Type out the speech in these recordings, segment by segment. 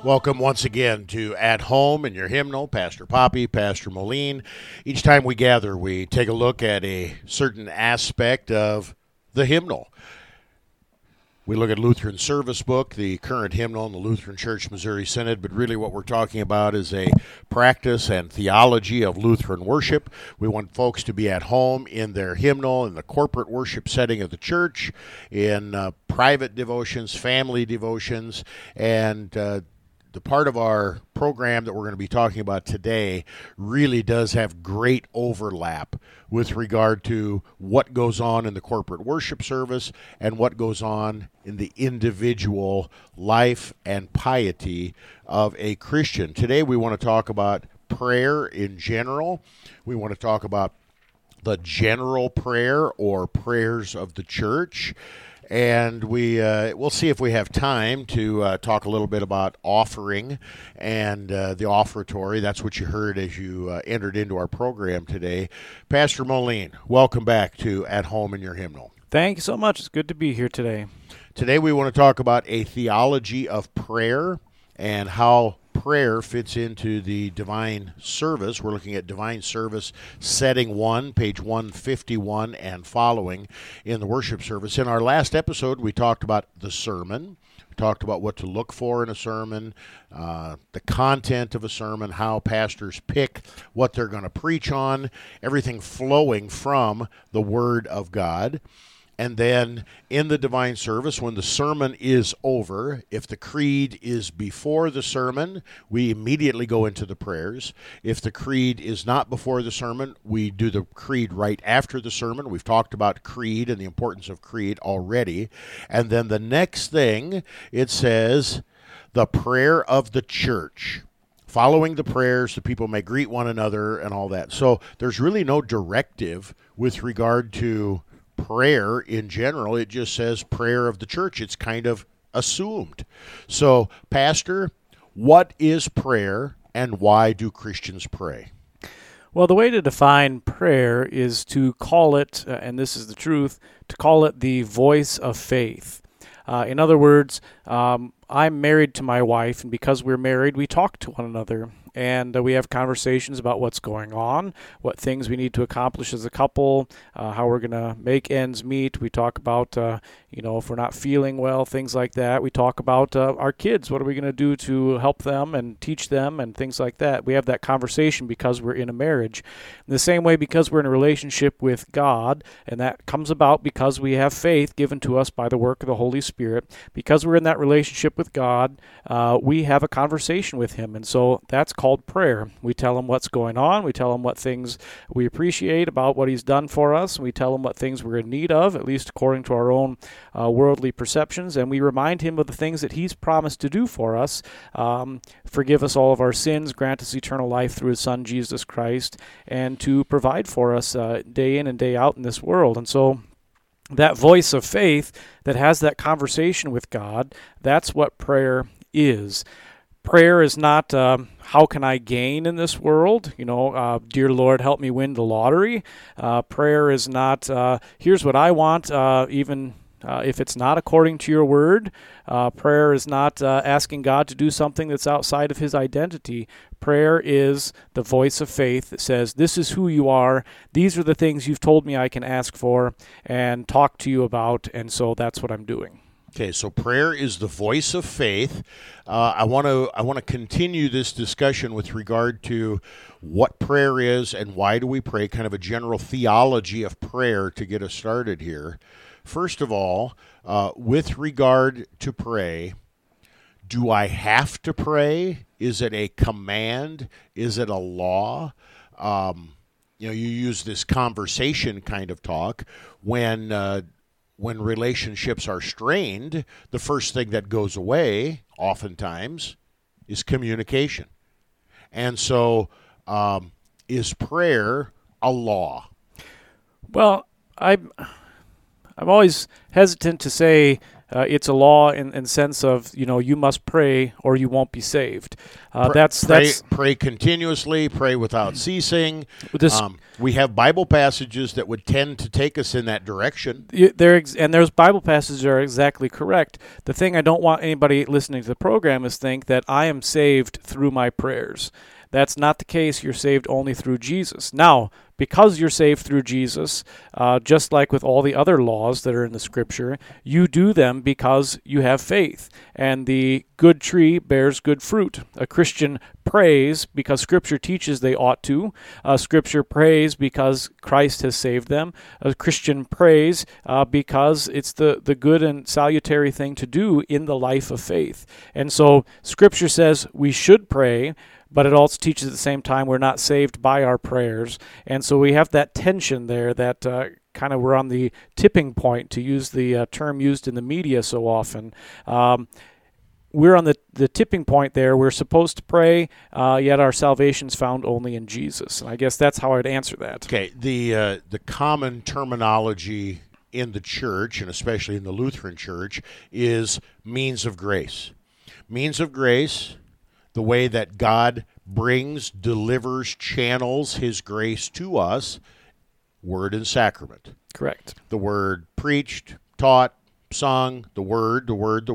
Welcome once again to At Home in Your Hymnal. Pastor Poppy, Pastor Moline. Each time we gather, we take a look at a certain aspect of the hymnal. We look at Lutheran Service Book, the current hymnal in the Lutheran Church Missouri Synod, but really what we're talking about is a practice and theology of Lutheran worship. We want folks to be at home in their hymnal, in the corporate worship setting of the church, in private devotions, family devotions, and the part of our program that we're going to be talking about today really does have great overlap with regard to what goes on in the corporate worship service and what goes on in the individual life and piety of a Christian. Today we want to talk about prayer in general. We want to talk about the general prayer or prayers of the church. And we'll see if we have time to talk a little bit about offering and the offertory. That's what you heard as you entered into our program today. Pastor Moline, welcome back to At Home in Your Hymnal. Thank you so much. It's good to be here today. Today we want to talk about a theology of prayer and how prayer fits into the divine service. We're looking at divine service setting 1, page 151 and following in the worship service. In our last episode, we talked about the sermon. We talked about what to look for in a sermon, the content of a sermon, how pastors pick what they're going to preach on, everything flowing from the Word of God. And then in the divine service, when the sermon is over, if the creed is before the sermon, we immediately go into the prayers. If the creed is not before the sermon, we do the creed right after the sermon. We've talked about creed and the importance of creed already. And then the next thing, it says, the prayer of the church. Following the prayers, the people may greet one another and all that. So there's really no directive with regard to prayer in general. It just says prayer of the church. It's kind of assumed. So, Pastor, what is prayer and why do Christians pray? Well, the way to define prayer is to call it, and this is the truth, to call it the voice of faith. In other words, I'm married to my wife, and because we're married, we talk to one another. And we have conversations about what's going on, what things we need to accomplish as a couple, how we're going to make ends meet. We talk about, if we're not feeling well, things like that. We talk about our kids. What are we going to do to help them and teach them and things like that. We have that conversation because we're in a marriage. In the same way, because we're in a relationship with God, and that comes about because we have faith given to us by the work of the Holy Spirit. Because we're in that relationship with God, we have a conversation with Him. And so that's called prayer. We tell Him what's going on. We tell Him what things we appreciate about what He's done for us. We tell Him what things we're in need of, at least according to our own worldly perceptions. And we remind Him of the things that He's promised to do for us. Forgive us all of our sins, grant us eternal life through His Son, Jesus Christ, and to provide for us day in and day out in this world. And so that voice of faith that has that conversation with God, that's what prayer is. Prayer is not, how can I gain in this world? Dear Lord, help me win the lottery. Prayer is not, here's what I want, even if it's not according to your word. Prayer is not asking God to do something that's outside of His identity. Prayer is the voice of faith that says, this is who you are. These are the things you've told me I can ask for and talk to you about, and so that's what I'm doing. Okay, so prayer is the voice of faith. I want to continue this discussion with regard to what prayer is and why do we pray, kind of a general theology of prayer to get us started here. First of all, with regard to pray, do I have to pray? Is it a command? Is it a law? You use this conversation kind of talk when relationships are strained, the first thing that goes away, oftentimes, is communication. And so, is prayer a law? Well, I'm always hesitant to say It's a law in sense of, you must pray or you won't be saved. Pray continuously, pray without ceasing. This, we have Bible passages that would tend to take us in that direction. And there's Bible passages that are exactly correct. The thing I don't want anybody listening to the program is think that I am saved through my prayers. That's not the case. You're saved only through Jesus. Now, because you're saved through Jesus, just like with all the other laws that are in the Scripture, you do them because you have faith. And the good tree bears good fruit. A Christian prays because Scripture teaches they ought to. Scripture prays because Christ has saved them. A Christian prays because it's the good and salutary thing to do in the life of faith. And so Scripture says we should pray, but it also teaches at the same time we're not saved by our prayers. And so we have that tension there that kind of we're on the tipping point, to use the term used in the media so often. We're on the tipping point there. We're supposed to pray, yet our salvation's found only in Jesus. And I guess that's how I'd answer that. Okay, the common terminology in the church, and especially in the Lutheran Church, is means of grace. Means of grace, the way that God brings, delivers, channels His grace to us, word and sacrament. Correct. The word preached, taught, sung, the word,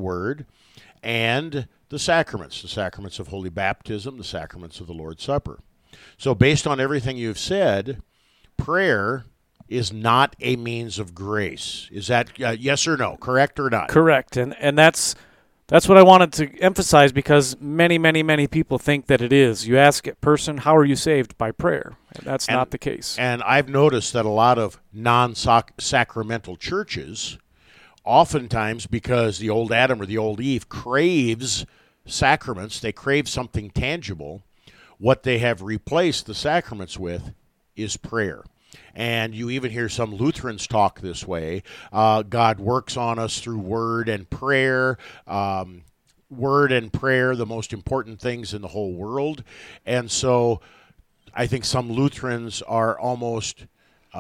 and the sacraments of holy baptism, the sacraments of the Lord's Supper. So based on everything you've said, prayer is not a means of grace. Is that yes or no, correct or not? Correct, and that's what I wanted to emphasize, because many, many, many people think that it is. You ask a person, how are you saved? By prayer. And that's not the case. And I've noticed that a lot of non-sacramental churches, oftentimes because the old Adam or the old Eve craves sacraments, they crave something tangible, what they have replaced the sacraments with is prayer. And you even hear some Lutherans talk this way. God works on us through word and prayer. Word and prayer, the most important things in the whole world. And so I think some Lutherans are almost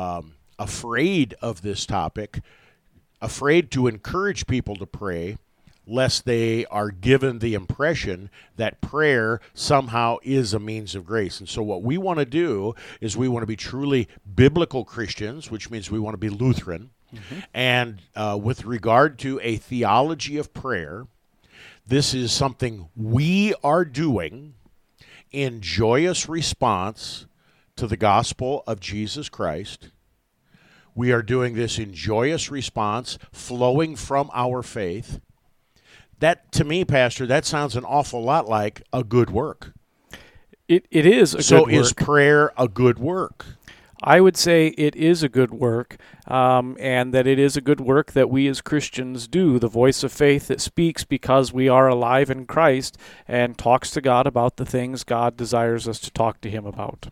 afraid of this topic, afraid to encourage people to pray, lest they are given the impression that prayer somehow is a means of grace. And so what we want to do is we want to be truly biblical Christians, which means we want to be Lutheran. Mm-hmm. And with regard to a theology of prayer, this is something we are doing in joyous response to the gospel of Jesus Christ. We are doing this in joyous response, flowing from our faith. That, to me, Pastor, that sounds an awful lot like a good work. It is a good work. So is prayer a good work? I would say it is a good work, and that it is a good work that we as Christians do, the voice of faith that speaks because we are alive in Christ and talks to God about the things God desires us to talk to Him about.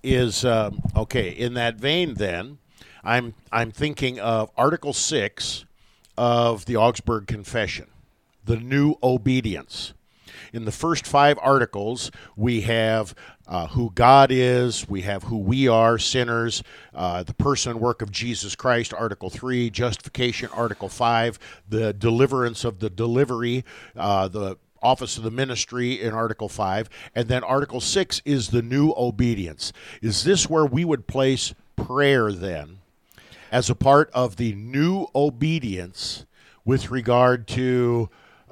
Okay, in that vein then, I'm thinking of Article 6 of the Augsburg Confession, the new obedience. In the first 5 articles, we have who God is, we have who we are, sinners, the person and work of Jesus Christ, Article 3, justification, Article 5, the deliverance of the delivery, the office of the ministry in Article 5, and then Article 6 is the new obedience. Is this where we would place prayer then as a part of the new obedience with regard to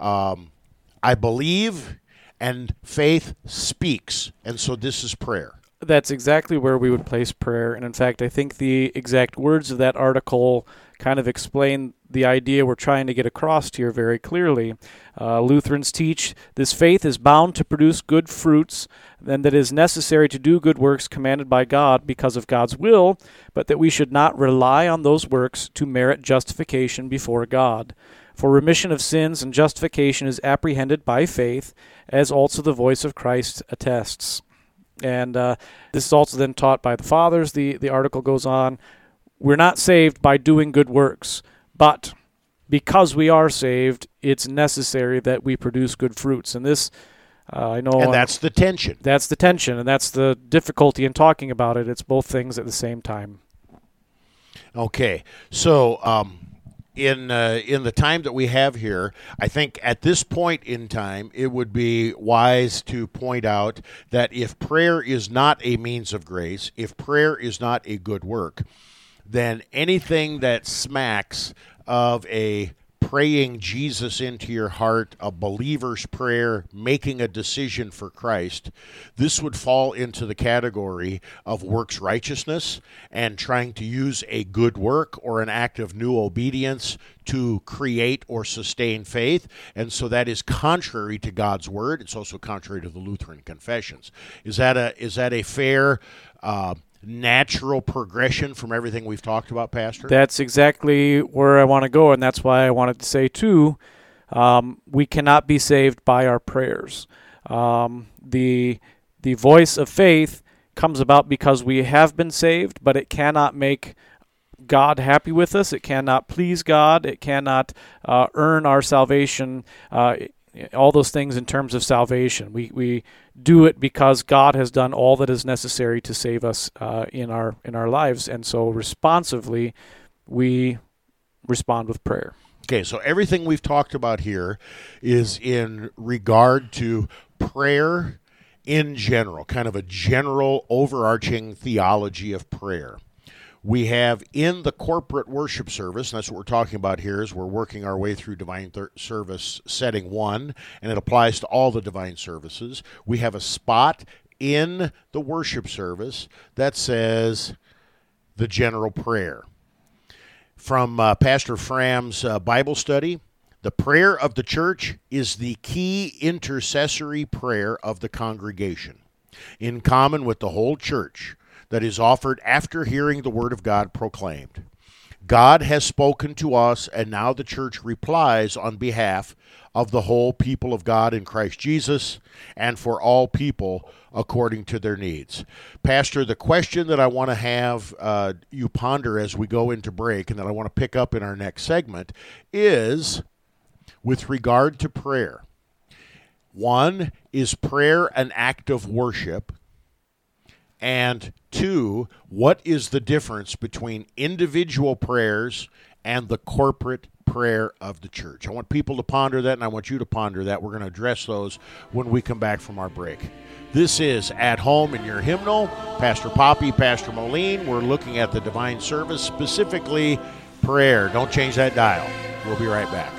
I believe and faith speaks, and so this is prayer? That's exactly where we would place prayer. And in fact, I think the exact words of that article kind of explain the idea we're trying to get across here very clearly. Lutherans teach this faith is bound to produce good fruits, and that it is necessary to do good works commanded by God because of God's will, but that we should not rely on those works to merit justification before God. For remission of sins and justification is apprehended by faith, as also the voice of Christ attests. And this is also then taught by the fathers. The article goes on, we're not saved by doing good works, but because we are saved, it's necessary that we produce good fruits. And this, I know... And that's the tension. That's the tension, and that's the difficulty in talking about it. It's both things at the same time. Okay, so in the time that we have here, I think at this point in time, it would be wise to point out that if prayer is not a means of grace, if prayer is not a good work, then anything that smacks of a praying Jesus into your heart, a believer's prayer, making a decision for Christ, this would fall into the category of works righteousness and trying to use a good work or an act of new obedience to create or sustain faith. And so that is contrary to God's word. It's also contrary to the Lutheran confessions. Is that a fair natural progression from everything we've talked about, Pastor? That's exactly where I want to go, and that's why I wanted to say, too, we cannot be saved by our prayers. The voice of faith comes about because we have been saved, but it cannot make God happy with us. It cannot please God. It cannot earn our salvation, all those things in terms of salvation. We do it because God has done all that is necessary to save us in our lives, and so responsively we respond with prayer. Okay, so everything we've talked about here is in regard to prayer in general, kind of a general overarching theology of prayer. We have in the corporate worship service, and that's what we're talking about here, is we're working our way through Divine Service Setting 1, and it applies to all the divine services. We have a spot in the worship service that says the general prayer. From Pastor Fram's Bible study, the prayer of the church is the key intercessory prayer of the congregation, in common with the whole church, that is offered after hearing the word of God proclaimed. God has spoken to us, and now the church replies on behalf of the whole people of God in Christ Jesus and for all people according to their needs. Pastor, the question that I want to have you ponder as we go into break and that I want to pick up in our next segment is with regard to prayer. One, is prayer an act of worship? And two, what is the difference between individual prayers and the corporate prayer of the church? I want people to ponder that, and I want you to ponder that. We're going to address those when we come back from our break. This is At Home in Your Hymnal. Pastor Poppy, Pastor Moline. We're looking at the divine service, specifically prayer. Don't change that dial. We'll be right back.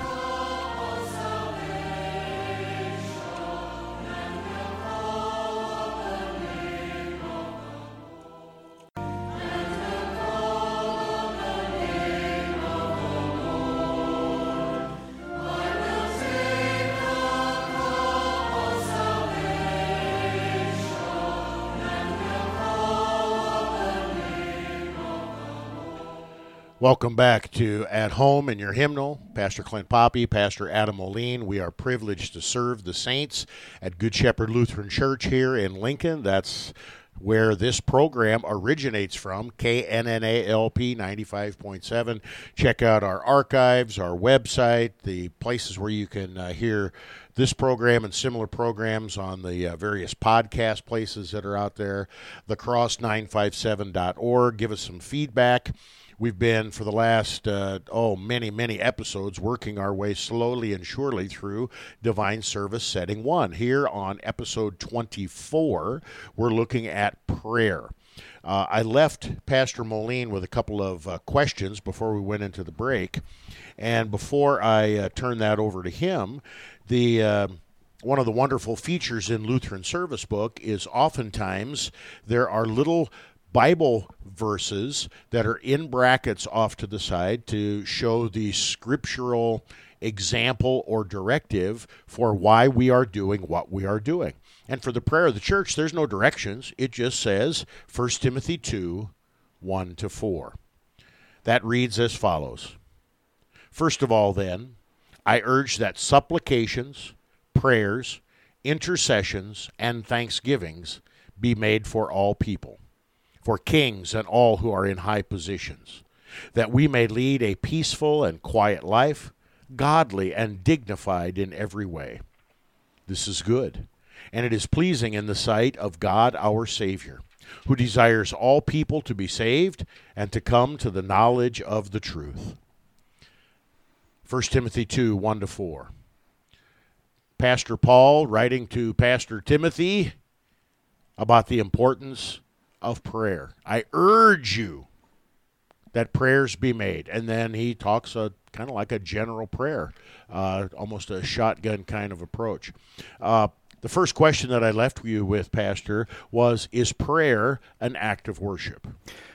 Welcome back to At Home in Your Hymnal. Pastor Clint Poppy, Pastor Adam Moline. We are privileged to serve the saints at Good Shepherd Lutheran Church here in Lincoln. That's where this program originates from, KNNALP 95.7. Check out our archives, our website, the places where you can hear this program and similar programs on the various podcast places that are out there. Lacrosse957.org. Give us some feedback. We've been, for the last, many episodes, working our way slowly and surely through Divine Service Setting 1. Here on episode 24, we're looking at prayer. I left Pastor Moline with a couple of questions before we went into the break. And before I turn that over to him, one of the wonderful features in Lutheran Service Book is oftentimes there are little Bible verses that are in brackets off to the side to show the scriptural example or directive for why we are doing what we are doing. And for the prayer of the church, there's no directions. It just says 1 Timothy 2, 1-4. That reads as follows. First of all, then, I urge that supplications, prayers, intercessions, and thanksgivings be made for all people, for kings and all who are in high positions, that we may lead a peaceful and quiet life, godly and dignified in every way. This is good, and it is pleasing in the sight of God our Savior, who desires all people to be saved and to come to the knowledge of the truth. 1 Timothy 2, 1-4. Pastor Paul writing to Pastor Timothy about the importance of prayer. I urge you that prayers be made. And then he talks kind of like a general prayer, almost a shotgun kind of approach. The first question that I left you with, Pastor, was, is prayer an act of worship?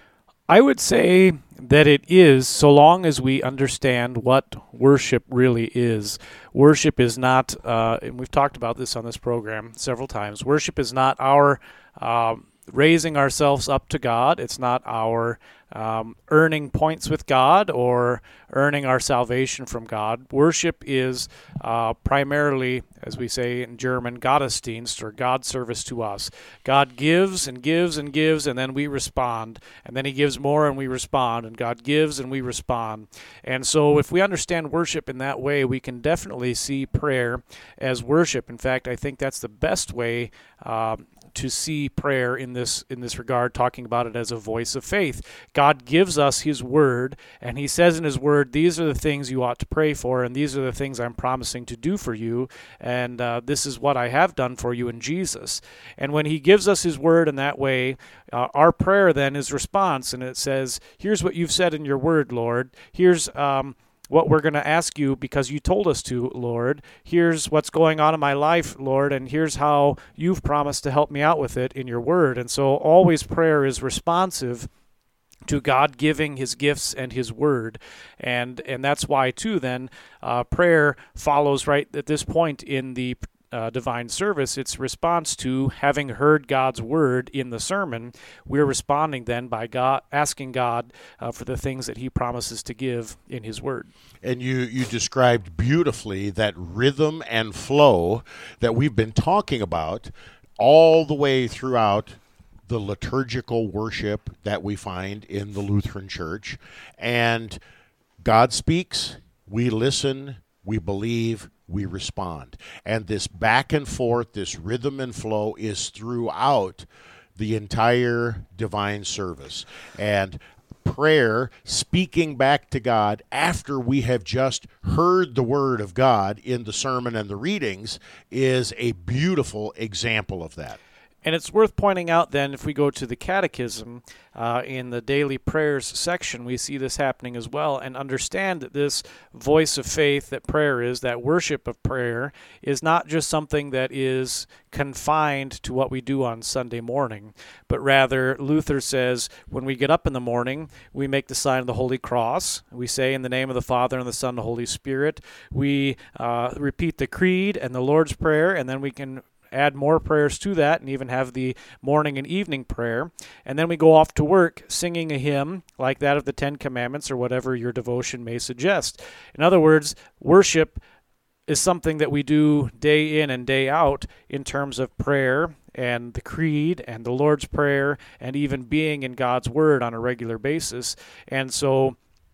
I would say that it is, so long as we understand what worship really is. Worship is not, and we've talked about this on this program several times, worship is not our raising ourselves up to God. It's not our earning points with God or earning our salvation from God. Worship is primarily, as we say in German, Gottesdienst, or God service to us. God gives and gives and gives, and then we respond. And then he gives more and we respond. And God gives and we respond. And so if we understand worship in that way, we can definitely see prayer as worship. In fact, I think that's the best way to see prayer in this regard, talking about it as a voice of faith. God gives us his word, and he says in his word, these are the things you ought to pray for, and these are the things I'm promising to do for you, and this is what I have done for you in Jesus. And when he gives us his word in that way, our prayer then is response, and it says, here's what you've said in your word, Lord. Here's what we're going to ask you because you told us to, Lord. Here's what's going on in my life, Lord, and here's how you've promised to help me out with it in your word. And so always prayer is responsive to God giving his gifts and his word. And that's why, too, then, prayer follows right at this point in the divine service. It's response to having heard God's word in the sermon. We're responding then by asking God for the things that he promises to give in his word. And you described beautifully that rhythm and flow that we've been talking about all the way throughout the liturgical worship that we find in the Lutheran Church. And God speaks, we listen, we believe, we respond. And this back and forth, this rhythm and flow is throughout the entire divine service. And prayer, speaking back to God after we have just heard the word of God in the sermon and the readings, is a beautiful example of that. And it's worth pointing out then, if we go to the Catechism, in the daily prayers section, we see this happening as well, and understand that this voice of faith that prayer is, that worship of prayer, is not just something that is confined to what we do on Sunday morning, but rather Luther says when we get up in the morning, we make the sign of the Holy Cross. We say in the name of the Father and the Son and the Holy Spirit. We repeat the Creed and the Lord's Prayer, and then we can add more prayers to that and even have the morning and evening prayer. And then we go off to work singing a hymn like that of the Ten Commandments or whatever your devotion may suggest. In other words, worship is something that we do day in and day out in terms of prayer and the Creed and the Lord's Prayer and even being in God's Word on a regular basis. And so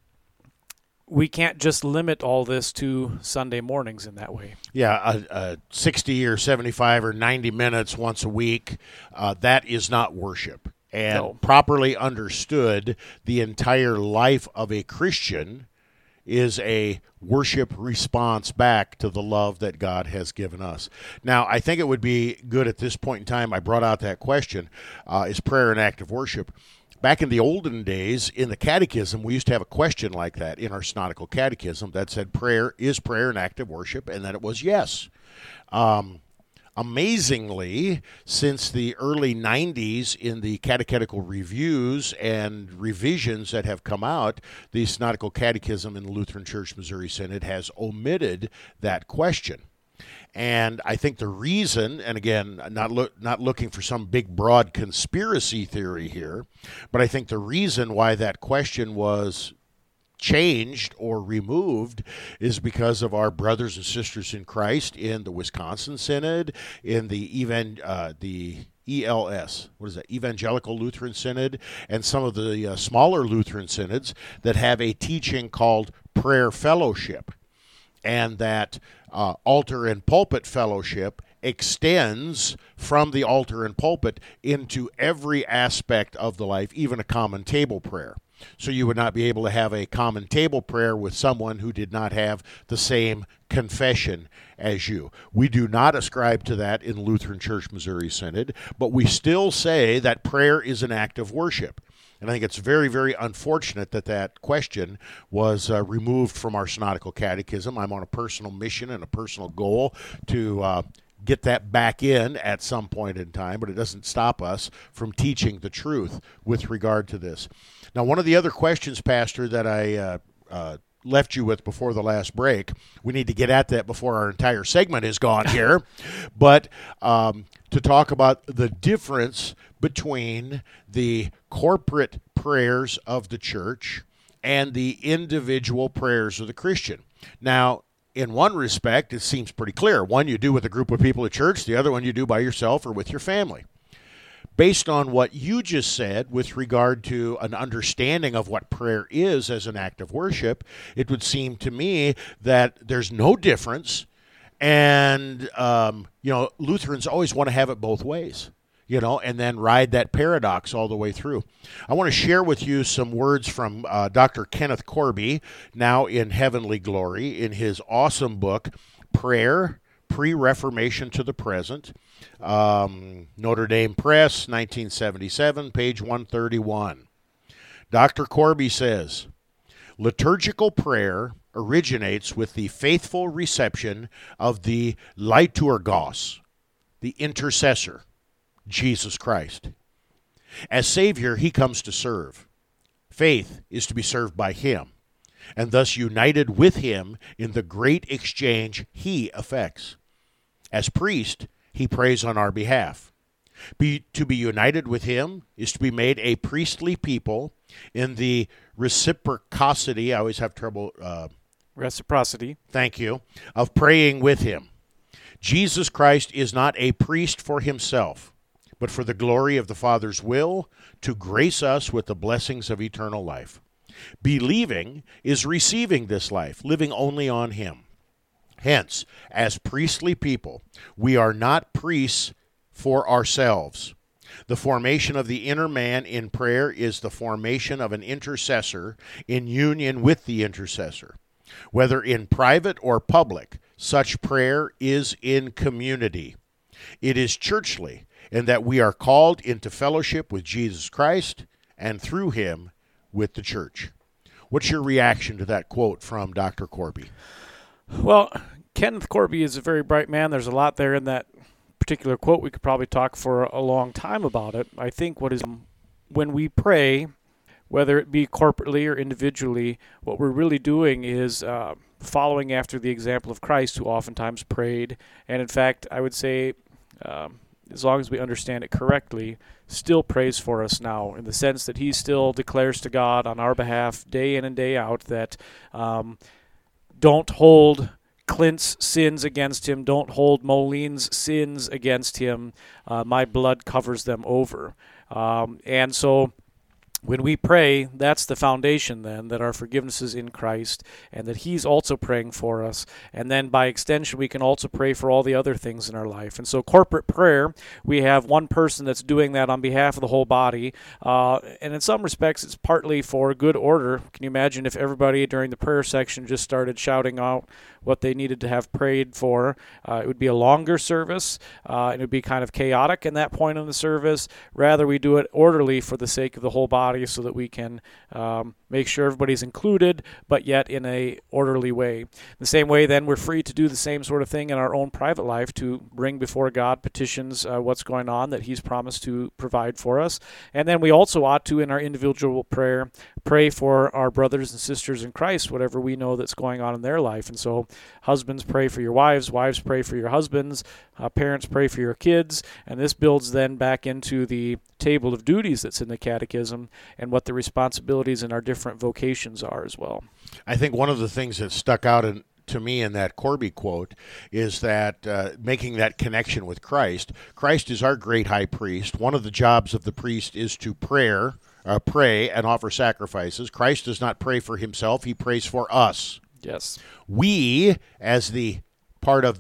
we can't just limit all this to Sunday mornings in that way. Yeah, 60 or 75 or 90 minutes once a week, that is not worship. And properly understood, the entire life of a Christian is a worship response back to the love that God has given us. Now, I think it would be good at this point in time, I brought out that question, is prayer an act of worship? Back in the olden days, in the catechism, we used to have a question like that in our synodical catechism that said, is prayer an act of worship? And then it was yes. Amazingly, since the early 90s in the catechetical reviews and revisions that have come out, the synodical catechism in the Lutheran Church Missouri Synod has omitted that question. And I think the reason, and again, not looking for some big, broad conspiracy theory here, but I think the reason why that question was changed or removed is because of our brothers and sisters in Christ in the Wisconsin Synod, in the ELS, what is that, Evangelical Lutheran Synod, and some of the smaller Lutheran synods that have a teaching called prayer fellowship. And that altar and pulpit fellowship extends from the altar and pulpit into every aspect of the life, even a common table prayer. So you would not be able to have a common table prayer with someone who did not have the same confession as you. We do not ascribe to that in Lutheran Church Missouri Synod, but we still say that prayer is an act of worship. And I think it's very, very unfortunate that that question was removed from our synodical catechism. I'm on a personal mission and a personal goal to get that back in at some point in time, but it doesn't stop us from teaching the truth with regard to this. Now, one of the other questions, Pastor, that I left you with before the last break, we need to get at that before our entire segment is gone here, but to talk about the difference between the corporate prayers of the church and the individual prayers of the Christian. Now, in one respect, it seems pretty clear. One you do with a group of people at church, the other one you do by yourself or with your family. Based on what you just said with regard to an understanding of what prayer is as an act of worship, it would seem to me that there's no difference. And, Lutherans always want to have it both ways, and then ride that paradox all the way through. I want to share with you some words from Dr. Kenneth Corby, now in heavenly glory, in his awesome book, Prayer, Pre-Reformation to the Present. Notre Dame Press, 1977, page 131. Dr. Corby says, liturgical prayer originates with the faithful reception of the liturgos, the intercessor, Jesus Christ. As Savior, he comes to serve. Faith is to be served by him, and thus united with him in the great exchange he effects. As priest, he prays on our behalf. To be united with him is to be made a priestly people in the reciprocity, I always have trouble... reciprocity. Thank you. Of praying with him. Jesus Christ is not a priest for himself, but for the glory of the Father's will to grace us with the blessings of eternal life. Believing is receiving this life, living only on him. Hence, as priestly people, we are not priests for ourselves. The formation of the inner man in prayer is the formation of an intercessor in union with the intercessor. Whether in private or public, such prayer is in community. It is churchly in that we are called into fellowship with Jesus Christ and through him with the church. What's your reaction to that quote from Dr. Corby? Well, Kenneth Corby is a very bright man. There's a lot there in that particular quote. We could probably talk for a long time about it. I think when we pray, whether it be corporately or individually, what we're really doing is following after the example of Christ, who oftentimes prayed. And in fact, I would say, as long as we understand it correctly, still prays for us now, in the sense that he still declares to God on our behalf day in and day out that don't hold Clint's sins against him, don't hold Moline's sins against him. My blood covers them over. And so when we pray, that's the foundation then, that our forgiveness is in Christ and that he's also praying for us. And then by extension, we can also pray for all the other things in our life. And so corporate prayer, we have one person that's doing that on behalf of the whole body. And in some respects, it's partly for good order. Can you imagine if everybody during the prayer section just started shouting out what they needed to have prayed for? It would be a longer service. It would be kind of chaotic in that point in the service. Rather, we do it orderly for the sake of the whole body, so that we can make sure everybody's included, but yet in a orderly way. The same way, then, we're free to do the same sort of thing in our own private life, to bring before God petitions, what's going on that he's promised to provide for us. And then we also ought to, in our individual prayer, pray for our brothers and sisters in Christ, whatever we know that's going on in their life. And so husbands, pray for your wives, wives, pray for your husbands, parents, pray for your kids, and this builds then back into the table of duties that's in the catechism and what the responsibilities in our different vocations are as well. I think one of the things that stuck out to me in that Corby quote is that making that connection with Christ. Christ is our great high priest. One of the jobs of the priest is to pray and offer sacrifices. Christ does not pray for himself. He prays for us. Yes. We, as the part of the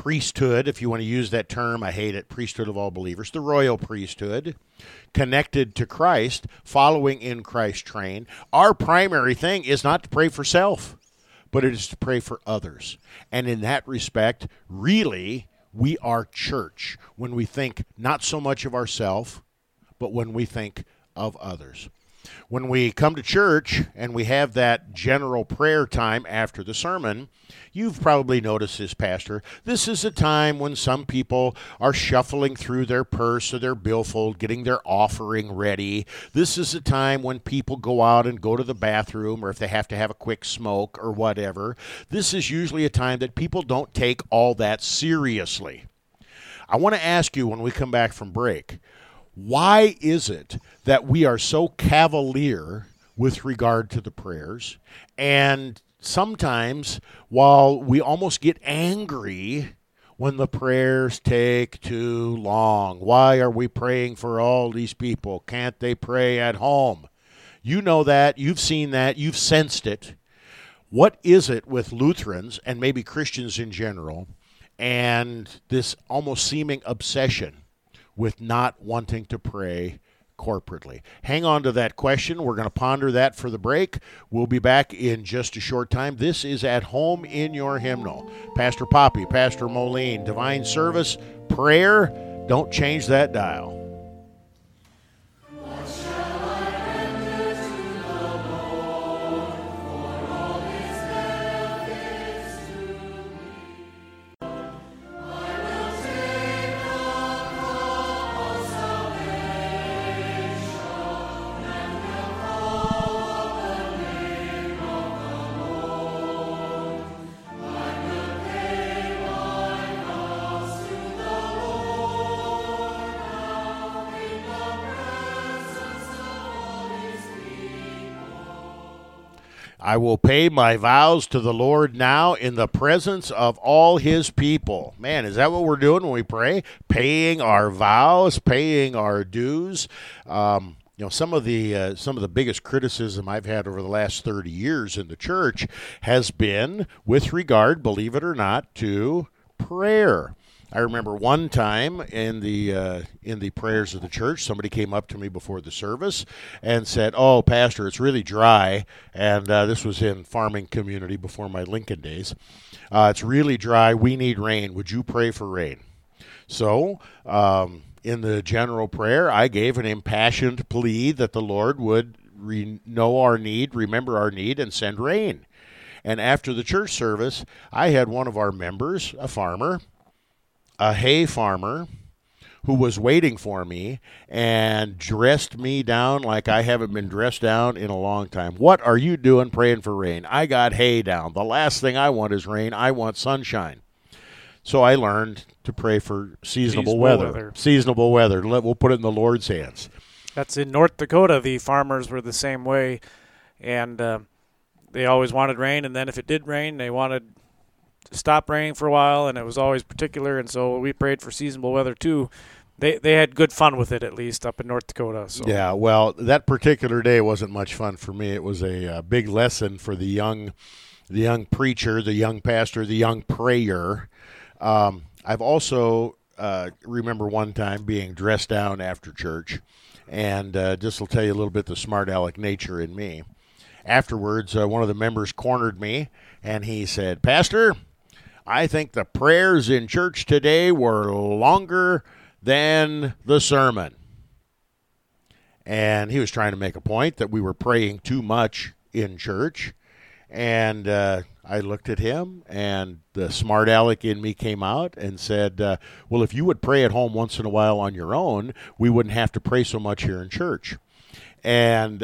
priesthood, if you want to use that term. I hate it, priesthood of all believers, the royal priesthood, connected to Christ, following in Christ's train. Our primary thing is not to pray for self, but it is to pray for others. And in that respect, really, we are church when we think not so much of ourselves, but when we think of others. When we come to church and we have that general prayer time after the sermon, you've probably noticed this, Pastor. This is a time when some people are shuffling through their purse or their billfold, getting their offering ready. This is a time when people go out and go to the bathroom, or if they have to have a quick smoke or whatever. This is usually a time that people don't take all that seriously. I want to ask you when we come back from break, why is it that we are so cavalier with regard to the prayers? And sometimes, while we almost get angry when the prayers take too long, why are we praying for all these people? Can't they pray at home? You know that. You've seen that. You've sensed it. What is it with Lutherans and maybe Christians in general and this almost seeming obsession with not wanting to pray corporately? Hang on to that question. We're going to ponder that for the break. We'll be back in just a short time. This is At Home in Your Hymnal. Pastor Poppy, Pastor Moline, Divine Service, prayer. Don't change that dial. I will pay my vows to the Lord now in the presence of all his people. Man, is that what we're doing when we pray? Paying our vows, paying our dues. Some of the biggest criticism I've had over the last 30 years in the church has been with regard, believe it or not, to prayer. I remember one time in the prayers of the church, somebody came up to me before the service and said, "Oh, Pastor, it's really dry." And this was in farming community before my Lincoln days. It's really dry. We need rain. Would you pray for rain? So in the general prayer, I gave an impassioned plea that the Lord would know our need, remember our need, and send rain. And after the church service, I had one of our members, a farmer, a hay farmer, who was waiting for me and dressed me down like I haven't been dressed down in a long time. "What are you doing praying for rain? I got hay down. The last thing I want is rain. I want sunshine." So I learned to pray for seasonable weather. Seasonable weather. We'll put it in the Lord's hands. That's in North Dakota. The farmers were the same way, and they always wanted rain, and then if it did rain, they wanted to stop raining for a while, and it was always particular, and so we prayed for seasonable weather too. They had good fun with it, at least up in North Dakota. So. Yeah, well, that particular day wasn't much fun for me. It was a big lesson for the young preacher, the young pastor, the young prayer. I've also remember one time being dressed down after church, and this will tell you a little bit the smart aleck nature in me. Afterwards, one of the members cornered me, and he said, "Pastor, I think the prayers in church today were longer than the sermon." And he was trying to make a point that we were praying too much in church. And I looked at him, and the smart aleck in me came out and said, well, if you would pray at home once in a while on your own, we wouldn't have to pray so much here in church. And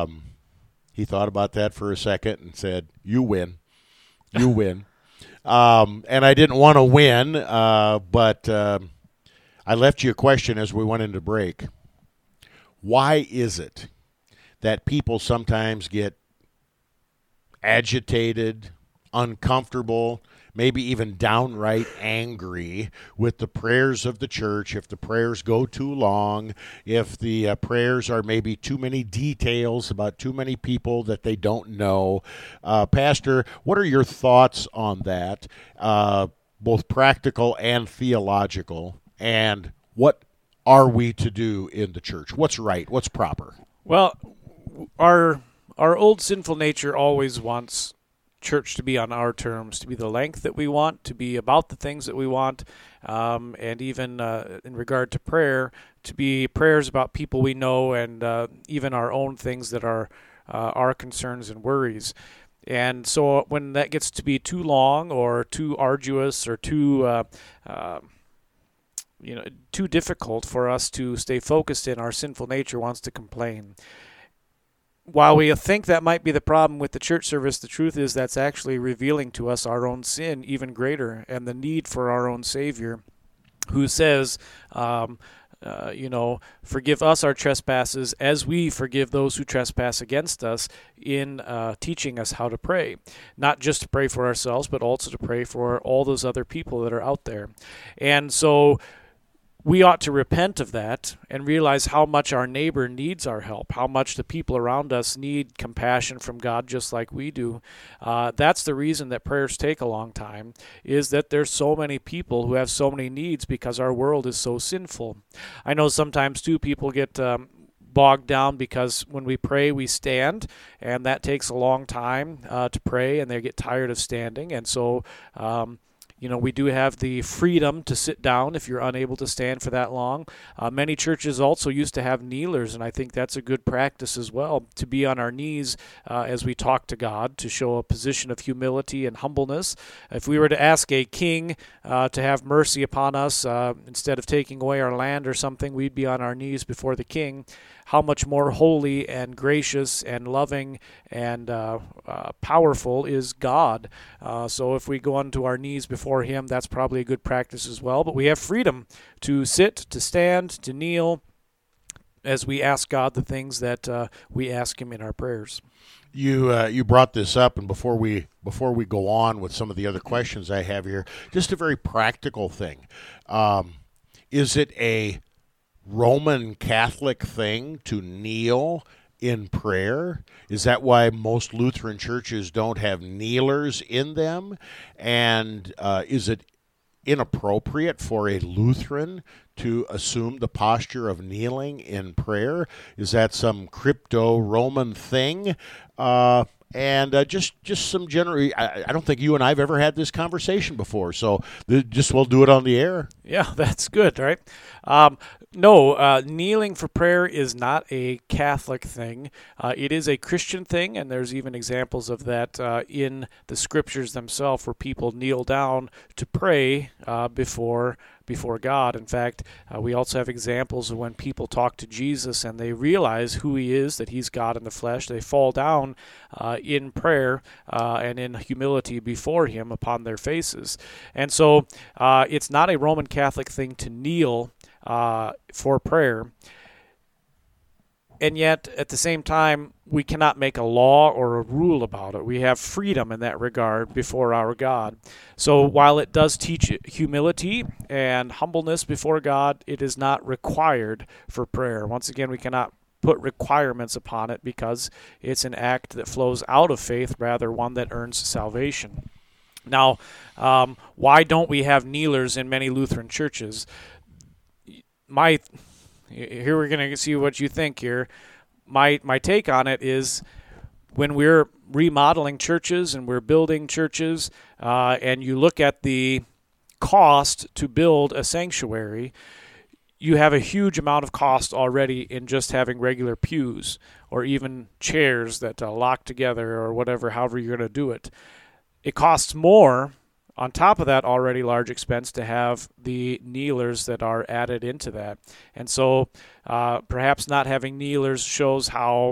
he thought about that for a second and said, "You win. You win." And I didn't want to win, but I left you a question as we went into break. Why is it that people sometimes get agitated, uncomfortable, maybe even downright angry with the prayers of the church, if the prayers go too long, if the prayers are maybe too many details about too many people that they don't know? Pastor, what are your thoughts on that? both practical and theological, and what are we to do in the church? What's right? What's proper? Well, our old sinful nature always wants church to be on our terms, to be the length that we want, to be about the things that we want, and even in regard to prayer, to be prayers about people we know, and even our own things that are our concerns and worries. And so when that gets to be too long or too arduous or too too difficult for us to stay focused in, our sinful nature wants to complain. While we think that might be the problem with the church service, the truth is that's actually revealing to us our own sin even greater and the need for our own Savior, who says, forgive us our trespasses as we forgive those who trespass against us, in teaching us how to pray. Not just to pray for ourselves, but also to pray for all those other people that are out there. And so we ought to repent of that and realize how much our neighbor needs our help, how much the people around us need compassion from God just like we do. That's the reason that prayers take a long time, is that there's so many people who have so many needs because our world is so sinful. I know sometimes, too, people get bogged down because when we pray, we stand, and that takes a long time to pray, and they get tired of standing. And so we do have the freedom to sit down if you're unable to stand for that long. Many churches also used to have kneelers, and I think that's a good practice as well, to be on our knees as we talk to God, to show a position of humility and humbleness. If we were to ask a king to have mercy upon us, instead of taking away our land or something, we'd be on our knees before the king. How much more holy and gracious and loving and powerful is God. So if we go onto our knees before Him, that's probably a good practice as well. But we have freedom to sit, to stand, to kneel, as we ask God the things that we ask Him in our prayers. You brought this up, and before we go on with some of the other questions I have here, just a very practical thing. Is it a Roman Catholic thing to kneel in prayer? Is that why most Lutheran churches don't have kneelers in them? And is it inappropriate for a Lutheran to assume the posture of kneeling in prayer? Is that some crypto-Roman thing? And just some general, I don't think you and I have ever had this conversation before, so we'll do it on the air. Yeah, that's good, right? No, kneeling for prayer is not a Catholic thing. It is a Christian thing, and there's even examples of that in the Scriptures themselves, where people kneel down to pray before God. In fact, we also have examples of when people talk to Jesus and they realize who He is, that He's God in the flesh. They fall down in prayer and in humility before Him upon their faces. And so it's not a Roman Catholic thing to kneel for prayer. And yet, at the same time, we cannot make a law or a rule about it. We have freedom in that regard before our God. So while it does teach humility and humbleness before God, it is not required for prayer. Once again, we cannot put requirements upon it because it's an act that flows out of faith, rather one that earns salvation. Now, why don't we have kneelers in many Lutheran churches? Here we're going to see what you think here. My take on it is, when we're remodeling churches and we're building churches, and you look at the cost to build a sanctuary, you have a huge amount of cost already in just having regular pews or even chairs that lock together or whatever, however you're going to do it. It costs more, on top of that already large expense, to have the kneelers that are added into that. And so perhaps not having kneelers shows how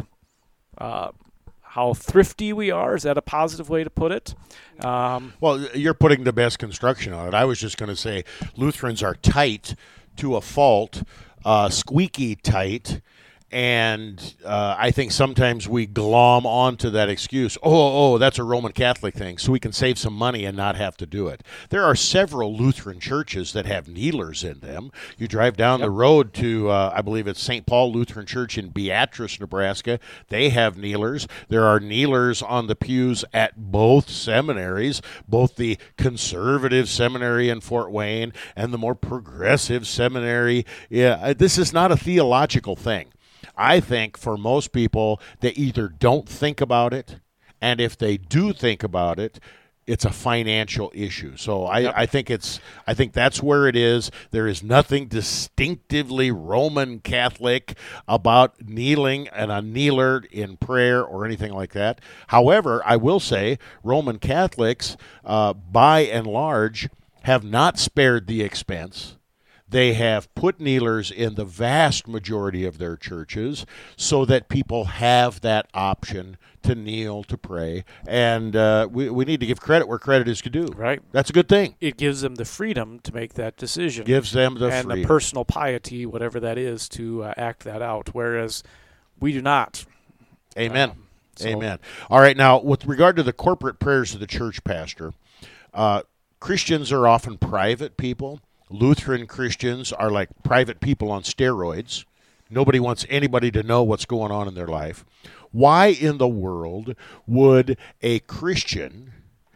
thrifty we are. Is that a positive way to put it? Well, you're putting the best construction on it. I was just going to say Lutherans are tight to a fault, squeaky tight, And I think sometimes we glom onto that excuse. Oh, that's a Roman Catholic thing, so we can save some money and not have to do it. There are several Lutheran churches that have kneelers in them. You drive down the road to, I believe it's St. Paul Lutheran Church in Beatrice, Nebraska. They have kneelers. There are kneelers on the pews at both seminaries, both the conservative seminary in Fort Wayne and the more progressive seminary. Yeah, this is not a theological thing. I think for most people, they either don't think about it, and if they do think about it, it's a financial issue. So I think that's where it is. There is nothing distinctively Roman Catholic about kneeling and a kneeler in prayer or anything like that. However, I will say Roman Catholics, by and large, have not spared the expense. They have put kneelers in the vast majority of their churches so that people have that option to kneel, to pray. And we need to give credit where credit is due. Right. That's a good thing. It gives them the freedom to make that decision. Gives them the and freedom. the personal piety, whatever that is, to act that out, whereas we do not. Amen. Amen. All right, now, with regard to the corporate prayers of the church, Pastor, Christians are often private people. Lutheran Christians are like private people on steroids. Nobody wants anybody to know what's going on in their life. Why in the world would a Christian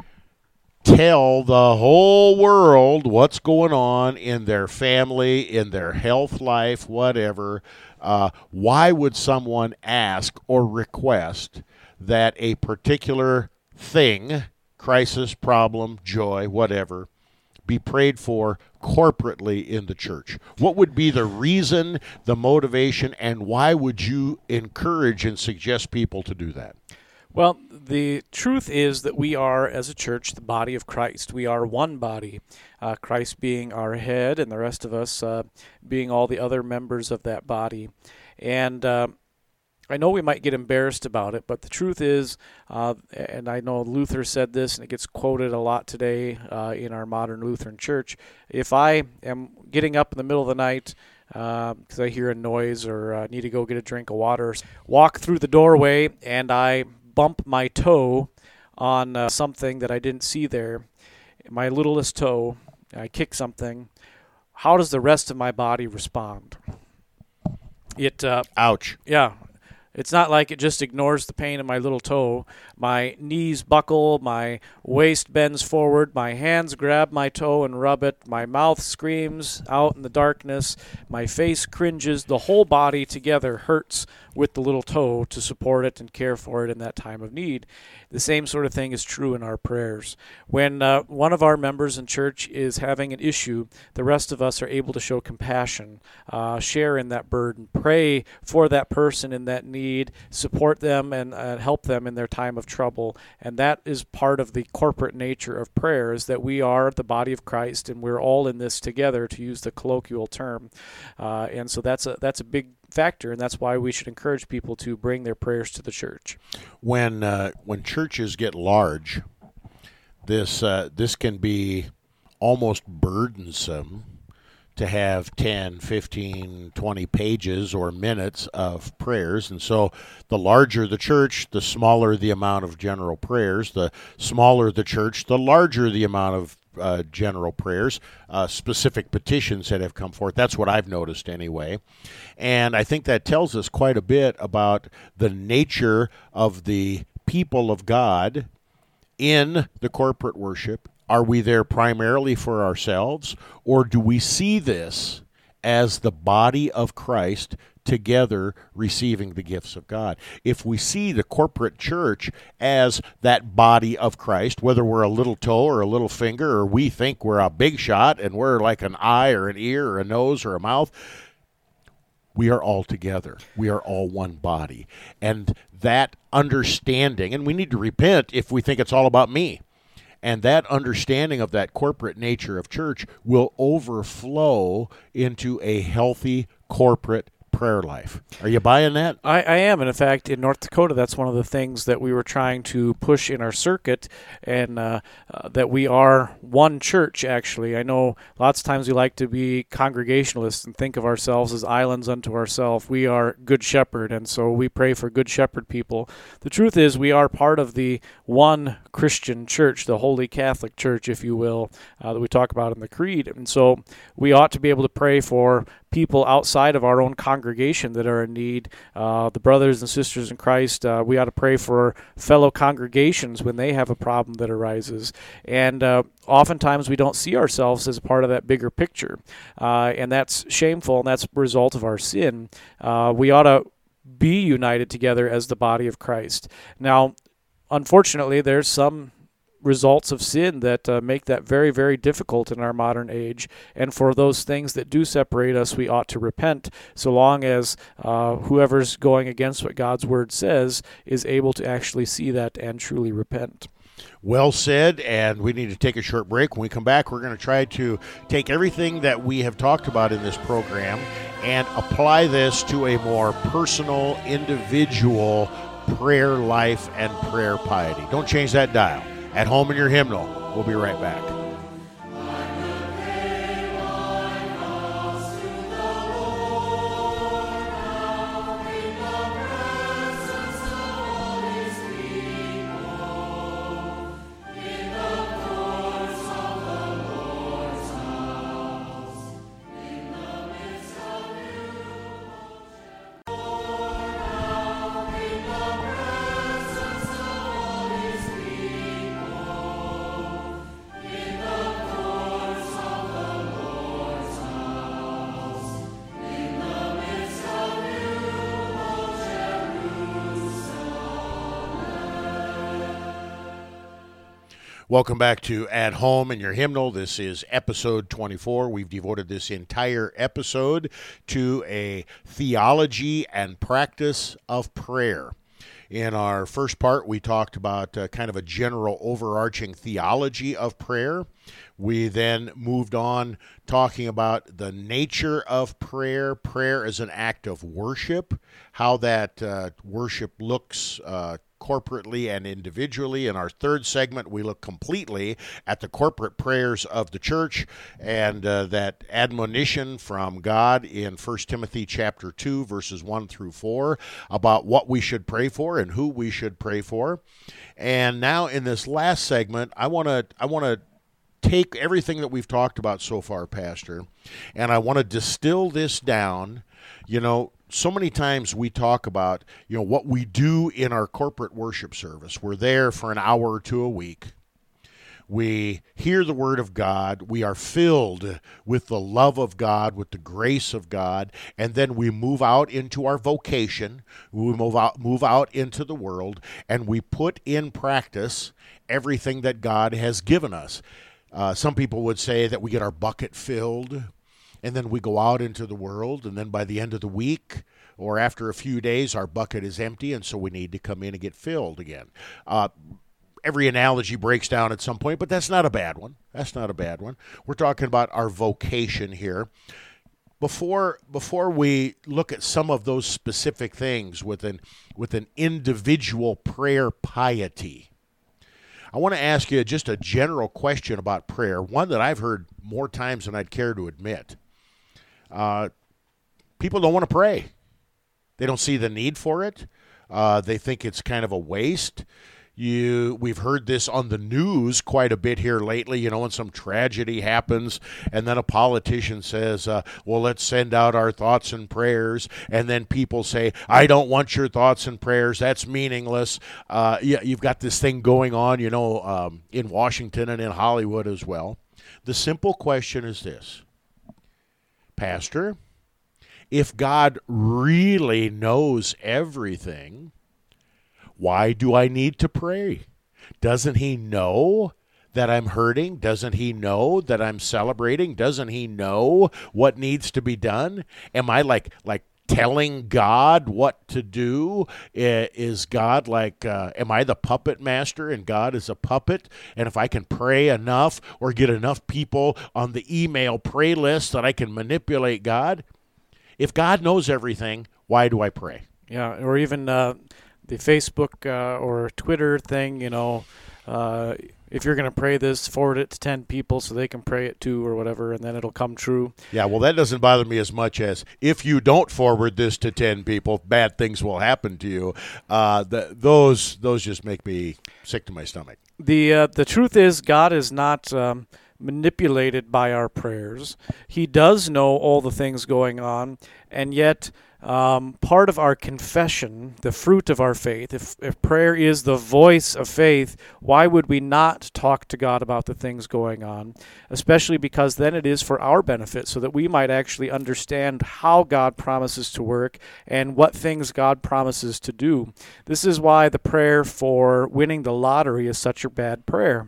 tell the whole world what's going on in their family, in their health life, whatever? Why would someone ask or request that a particular thing, crisis, problem, joy, whatever, be prayed for corporately in the church? What would be the reason, the motivation, and why would you encourage and suggest people to do that? Well, the truth is that we are, as a church, the body of Christ. We are one body, Christ being our head and the rest of us being all the other members of that body. And I know we might get embarrassed about it, but the truth is, and I know Luther said this, and it gets quoted a lot today in our modern Lutheran church, if I am getting up in the middle of the night because I hear a noise or need to go get a drink of water, walk through the doorway, and I bump my toe on something that I didn't see there, my littlest toe, I kick something, how does the rest of my body respond? Ouch. Yeah. It's not like it just ignores the pain in my little toe. My knees buckle, my waist bends forward, my hands grab my toe and rub it, my mouth screams out in the darkness, my face cringes, the whole body together hurts with the little toe to support it and care for it in that time of need. The same sort of thing is true in our prayers. When one of our members in church is having an issue, the rest of us are able to show compassion, share in that burden, pray for that person in that need, support them and help them in their time of trouble. And that is part of the corporate nature of prayer, is that we are the body of Christ and we're all in this together, to use the colloquial term. And so that's a big factor, and that's why we should encourage people to bring their prayers to the church. When churches get large, this can be almost burdensome to have 10, 15, 20 pages or minutes of prayers. And so the larger the church, the smaller the amount of general prayers. The smaller the church, the larger the amount of general prayers, specific petitions that have come forth. That's what I've noticed anyway. And I think that tells us quite a bit about the nature of the people of God in the corporate worship. Are we there primarily for ourselves, or do we see this as the body of Christ together receiving the gifts of God? If we see the corporate church as that body of Christ, whether we're a little toe or a little finger, or we think we're a big shot and we're like an eye or an ear or a nose or a mouth, we are all together. We are all one body. And that understanding, and we need to repent if we think it's all about me. And that understanding of that corporate nature of church will overflow into a healthy corporate prayer life. Are you buying that? I am, and in fact, in North Dakota, that's one of the things that we were trying to push in our circuit, and that we are one church, actually. I know lots of times we like to be congregationalists and think of ourselves as islands unto ourselves. We are Good Shepherd, and so we pray for Good Shepherd people. The truth is we are part of the one Christian church, the Holy Catholic Church, if you will, that we talk about in the Creed. And so we ought to be able to pray for people outside of our own congregation that are in need, the brothers and sisters in Christ. We ought to pray for fellow congregations when they have a problem that arises. And oftentimes we don't see ourselves as part of that bigger picture. And that's shameful, and that's a result of our sin. We ought to be united together as the body of Christ. Now, unfortunately, there's some results of sin that make that very, very difficult in our modern age. And for those things that do separate us, we ought to repent, so long as whoever's going against what God's Word says is able to actually see that and truly repent. Well said, and we need to take a short break. When we come back, we're going to try to take everything that we have talked about in this program and apply this to a more personal, individual prayer life and prayer piety. Don't change that dial. At Home in Your Hymnal. We'll be right back. Welcome back to At Home in Your Hymnal. This is episode 24. We've devoted this entire episode to a theology and practice of prayer. In our first part, we talked about kind of a general overarching theology of prayer. We then moved on talking about the nature of prayer. Prayer is an act of worship, how that worship looks corporately and individually. In our third segment, we look completely at the corporate prayers of the church and that admonition from God in 1 Timothy chapter 2, verses 1 through 4, about what we should pray for and who we should pray for. And now in this last segment, I want to take everything that we've talked about so far, Pastor, and I want to distill this down. You know, so many times we talk about, what we do in our corporate worship service. We're there for an hour or two a week. We hear the Word of God. We are filled with the love of God, with the grace of God, and then we move out into our vocation. We move out into the world, and we put in practice everything that God has given us. Some people would say that we get our bucket filled, and then we go out into the world, and then by the end of the week or after a few days, our bucket is empty, and so we need to come in and get filled again. Every analogy breaks down at some point, but that's not a bad one. We're talking about our vocation here. Before we look at some of those specific things with an individual prayer piety, I want to ask you just a general question about prayer, one that I've heard more times than I'd care to admit. People don't want to pray. They don't see the need for it. They think it's kind of a waste. We've heard this on the news quite a bit here lately, when some tragedy happens and then a politician says, well, let's send out our thoughts and prayers. And then people say, I don't want your thoughts and prayers. That's meaningless. You've got this thing going on, in Washington and in Hollywood as well. The simple question is this, Pastor, if God really knows everything, why do I need to pray? Doesn't he know that I'm hurting? Doesn't he know that I'm celebrating? Doesn't he know what needs to be done? Am I like telling God what to do? Is God am I the puppet master and God is a puppet? And if I can pray enough or get enough people on the email pray list that I can manipulate God? If God knows everything, why do I pray? Yeah, or even the Facebook or Twitter thing, if you're going to pray this, forward it to 10 people so they can pray it too or whatever, and then it'll come true. Yeah, well, that doesn't bother me as much as if you don't forward this to 10 people, bad things will happen to you. Those just make me sick to my stomach. The truth is God is not manipulated by our prayers. He does know all the things going on, and yet part of our confession, the fruit of our faith, if prayer is the voice of faith, why would we not talk to God about the things going on? Especially because then it is for our benefit, so that we might actually understand how God promises to work and what things God promises to do. This is why the prayer for winning the lottery is such a bad prayer.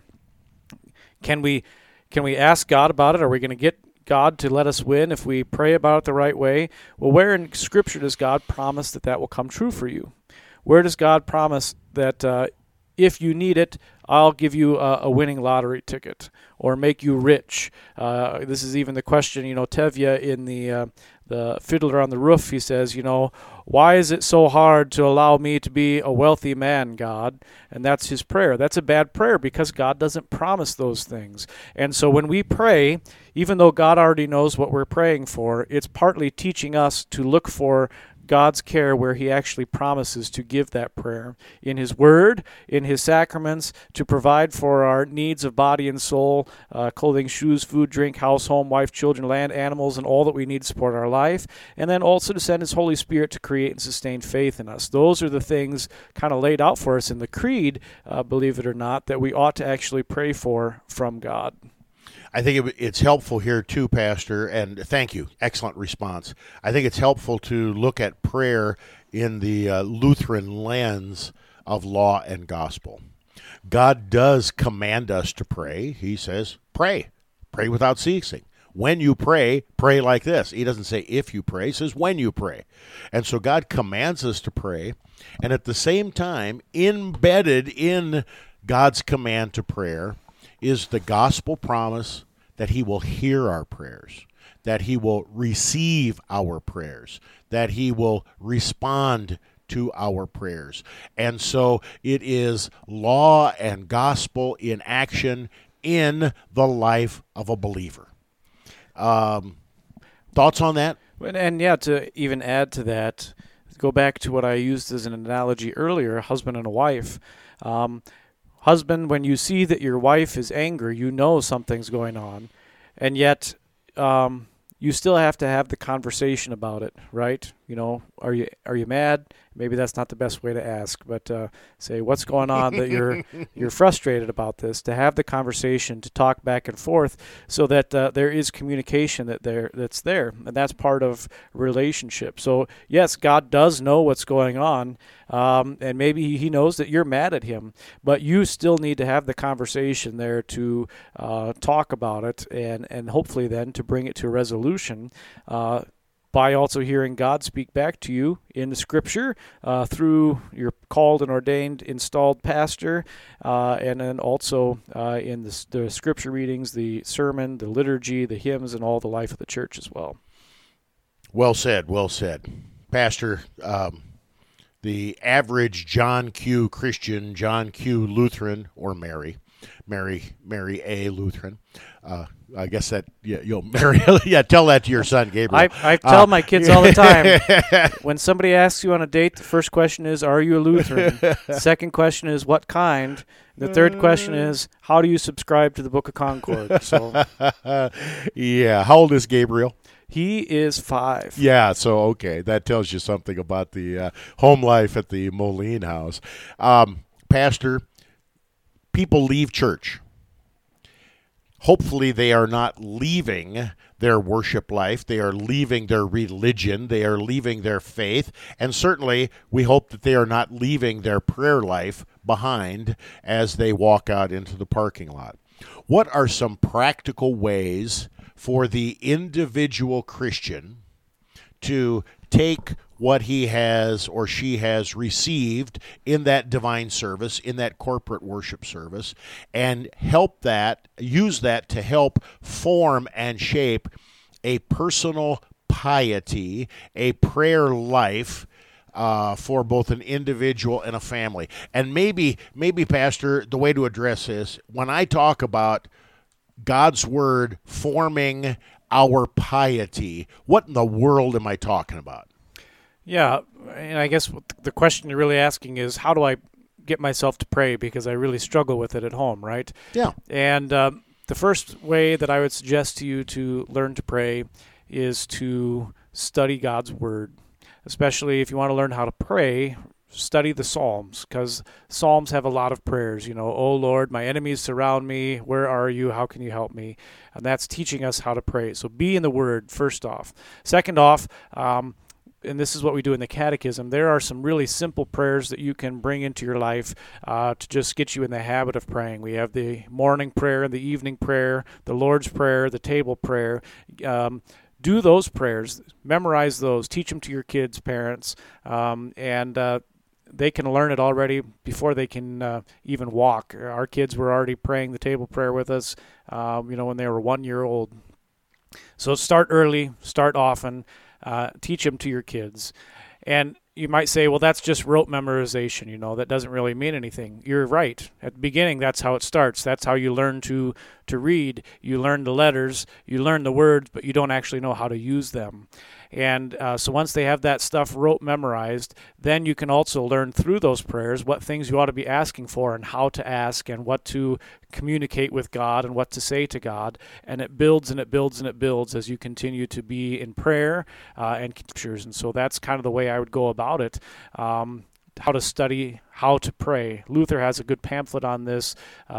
Can we ask God about it? Are we going to get God to let us win if we pray about it the right way? Well, where in Scripture does God promise that will come true for you? Where does God promise that if you need it, I'll give you a winning lottery ticket or make you rich? This is even the question, Tevye in the Fiddler on the Roof, he says, why is it so hard to allow me to be a wealthy man, God? And that's his prayer. That's a bad prayer because God doesn't promise those things. And so when we pray, even though God already knows what we're praying for, it's partly teaching us to look for God's care where he actually promises to give that prayer in his word, in his sacraments, to provide for our needs of body and soul, clothing, shoes, food, drink, house, home, wife, children, land, animals, and all that we need to support our life, and then also to send his Holy Spirit to create and sustain faith in us. Those are the things kind of laid out for us in the Creed, believe it or not, that we ought to actually pray for from God. I think it's helpful here too, Pastor, and thank you. Excellent response. I think it's helpful to look at prayer in the Lutheran lens of law and gospel. God does command us to pray. He says, pray. Pray without ceasing. When you pray, pray like this. He doesn't say if you pray, he says when you pray. And so God commands us to pray, and at the same time, embedded in God's command to prayer is the gospel promise that he will hear our prayers, that he will receive our prayers, that he will respond to our prayers. And so it is law and gospel in action in the life of a believer. Thoughts on that? And yeah, to even add to that, go back to what I used as an analogy earlier, a husband and a wife. Husband, when you see that your wife is angry, you know something's going on, and yet you still have to have the conversation about it, right? Are you mad? Maybe that's not the best way to ask, but say, what's going on that you're frustrated about this? To have the conversation, to talk back and forth, so that there is communication that's there, and that's part of relationship. So yes, God does know what's going on, and maybe He knows that you're mad at Him, but you still need to have the conversation there to talk about it, and hopefully then to bring it to a resolution. By also hearing God speak back to you in the Scripture through your called and ordained installed pastor, and then also in the Scripture readings, the sermon, the liturgy, the hymns, and all the life of the church as well. Well said, well said. Pastor, the average John Q. Christian, John Q. Lutheran, or Mary A. Lutheran, I guess that you'll marry. Yeah, tell that to your son, Gabriel. I tell my kids all the time. When somebody asks you on a date, the first question is, "Are you a Lutheran?" The second question is, "What kind?" The third question is, "How do you subscribe to the Book of Concord?" So, yeah. How old is Gabriel? He is 5. Yeah. So okay, that tells you something about the home life at the Moline house. Pastor, people leave church. Hopefully they are not leaving their worship life. They are leaving their religion. They are leaving their faith. And certainly we hope that they are not leaving their prayer life behind as they walk out into the parking lot. What are some practical ways for the individual Christian to take what he has or she has received in that divine service, in that corporate worship service, and use that to help form and shape a personal, piety, a prayer life for both an individual and a family. And maybe, Pastor, the way to address this, when I talk about God's Word forming our piety, what in the world am I talking about? Yeah, and I guess the question you're really asking is, how do I get myself to pray, because I really struggle with it at home, right? Yeah. And the first way that I would suggest to you to learn to pray is to study God's Word. Especially if you want to learn how to pray, study the Psalms, because Psalms have a lot of prayers. You know, "Oh Lord, my enemies surround me. Where are you? How can you help me?" And that's teaching us how to pray. So be in the Word, first off. Second off, and this is what we do in the Catechism, there are some really simple prayers that you can bring into your life to just get you in the habit of praying. We have the morning prayer, the evening prayer, the Lord's Prayer, the table prayer. Do those prayers, memorize those, teach them to your kids, parents, and they can learn it already before they can even walk. Our kids were already praying the table prayer with us, when they were 1 year old. So start early, start often, teach them to your kids. And you might say, well, that's just rote memorization, that doesn't really mean anything. You're right. At the beginning, that's how it starts. That's how you learn to read. You learn the letters, you learn the words, but you don't actually know how to use them. And so once they have that stuff rote memorized, then you can also learn through those prayers what things you ought to be asking for and how to ask and what to communicate with God and what to say to God. And it builds and it builds and it builds as you continue to be in prayer and scriptures. And so that's kind of the way I would go about it. How to study, how to pray. Luther has a good pamphlet on this.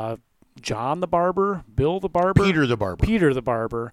John the Barber, Bill the Barber, Peter the Barber,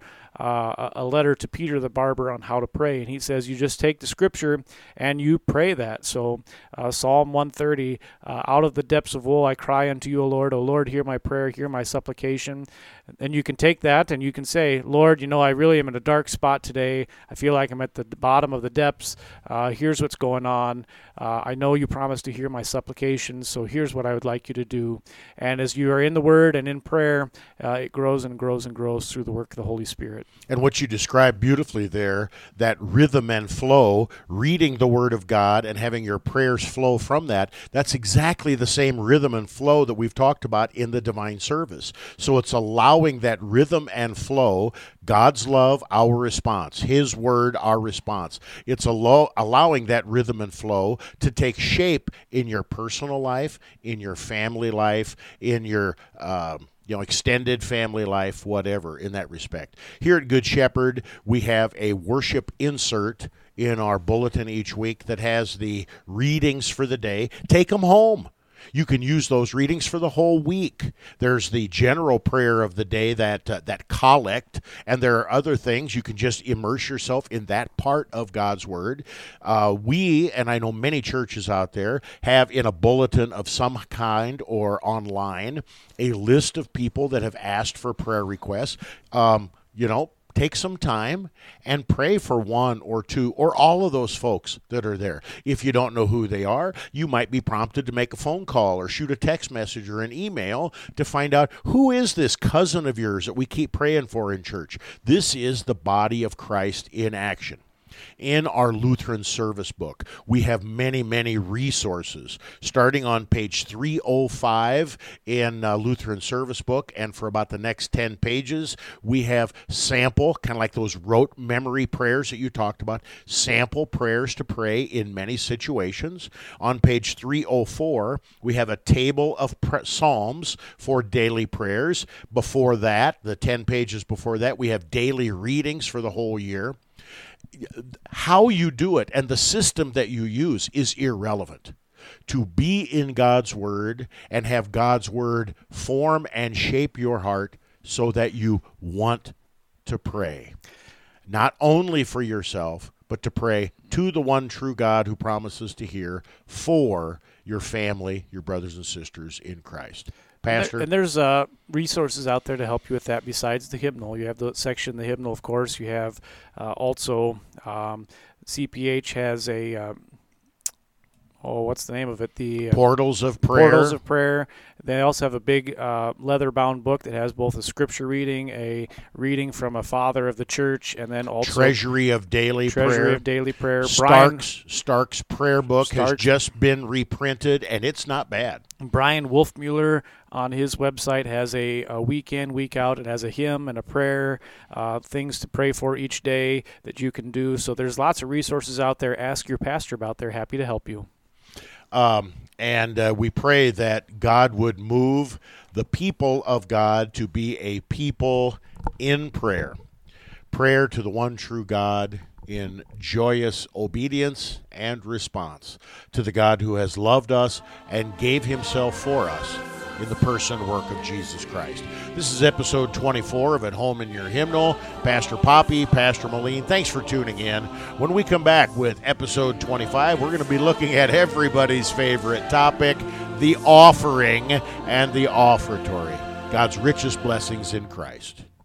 a letter to Peter the Barber on how to pray. And he says you just take the scripture and you pray that. So Psalm 130, out of the depths of woe I cry unto you, O Lord. O Lord, hear my prayer, hear my supplication. And you can take that and you can say, Lord, I really am in a dark spot today. I feel like I'm at the bottom of the depths. Here's what's going on. I know you promised to hear my supplications, so here's what I would like you to do. And as you are in the Word and in prayer, it grows and grows and grows through the work of the Holy Spirit. And what you described beautifully there, that rhythm and flow, reading the Word of God and having your prayers flow from that, that's exactly the same rhythm and flow that we've talked about in the divine service. So it's allowing that rhythm and flow, God's love, our response, His Word, our response. It's allowing that rhythm and flow to take shape in your personal life, in your family life, in your extended family life, whatever, in that respect. Here at Good Shepherd, we have a worship insert in our bulletin each week that has the readings for the day. Take them home. You can use those readings for the whole week. There's the general prayer of the day, that collect, and there are other things. You can just immerse yourself in that part of God's Word. We, and I know many churches out there, have in a bulletin of some kind or online a list of people that have asked for prayer requests. Take some time and pray for one or two or all of those folks that are there. If you don't know who they are, you might be prompted to make a phone call or shoot a text message or an email to find out, who is this cousin of yours that we keep praying for in church? This is the body of Christ in action. In our Lutheran Service Book, we have many, many resources, starting on page 305 in Lutheran Service Book, and for about the next 10 pages, we have sample, kind of like those rote memory prayers that you talked about, sample prayers to pray in many situations. On page 304, we have a table of psalms for daily prayers. Before that, the 10 pages before that, we have daily readings for the whole year. How you do it and the system that you use is irrelevant. To be in God's Word and have God's Word form and shape your heart so that you want to pray. Not only for yourself, but to pray to the one true God who promises to hear for your family, your brothers and sisters in Christ. Pastor? And there's resources out there to help you with that besides the hymnal. You have the section, the hymnal, of course. You have also CPH has a, what's the name of it? The Portals of Prayer. Portals of Prayer. They also have a big leather-bound book that has both a scripture reading, a reading from a father of the church, and then also Treasury of Daily Prayer. Treasury of Daily Prayer. Stark's prayer book has just been reprinted, and it's not bad. Brian Wolfmueller on his website has a week in, week out. It has a hymn and a prayer, things to pray for each day that you can do. So there's lots of resources out there. Ask your pastor about. They're happy to help you. And we pray that God would move the people of God to be a people in prayer. Prayer to the one true God in joyous obedience and response to the God who has loved us and gave himself for us in the person and work of Jesus Christ. This is episode 24 of At Home in Your Hymnal. Pastor Poppy, Pastor Moline, thanks for tuning in. When we come back with episode 25, we're going to be looking at everybody's favorite topic, the offering and the offertory. God's richest blessings in Christ.